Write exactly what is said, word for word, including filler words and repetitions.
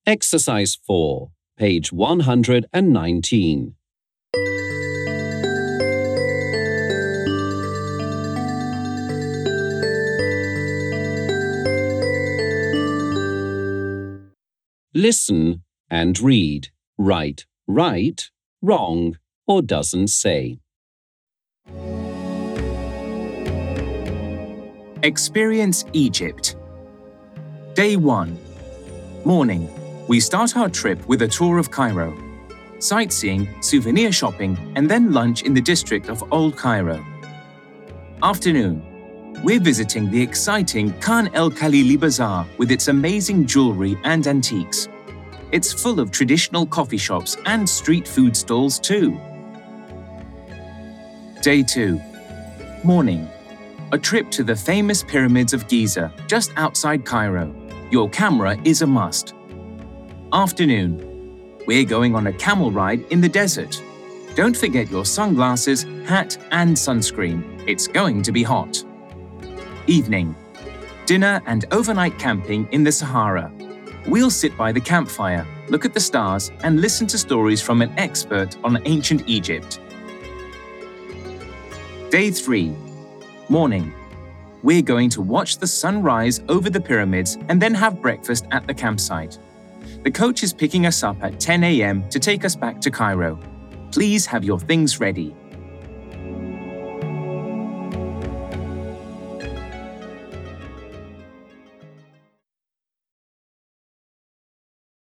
Exercise four, page one hundred nineteen. Listen and read. Write right, wrong, or doesn't say. Experience Egypt. Day one. Morning. We start our trip with a tour of Cairo. Sightseeing, souvenir shopping, and then lunch in the district of Old Cairo. Afternoon. We're visiting the exciting Khan El Khalili Bazaar with its amazing jewelry and antiques. It's full of traditional coffee shops and street food stalls too. Day two. Morning. A trip to the famous pyramids of Giza, just outside Cairo. Your camera is a must. Afternoon. We're going on a camel ride in the desert. Don't forget your sunglasses, hat, and sunscreen. It's going to be hot. Evening. Dinner and overnight camping in the Sahara. We'll sit by the campfire, look at the stars, and listen to stories from an expert on ancient Egypt. Day three. Morning. We're going to watch the sun rise over the pyramids and then have breakfast at the campsite. The coach is picking us up at ten a m to take us back to Cairo. Please have your things ready.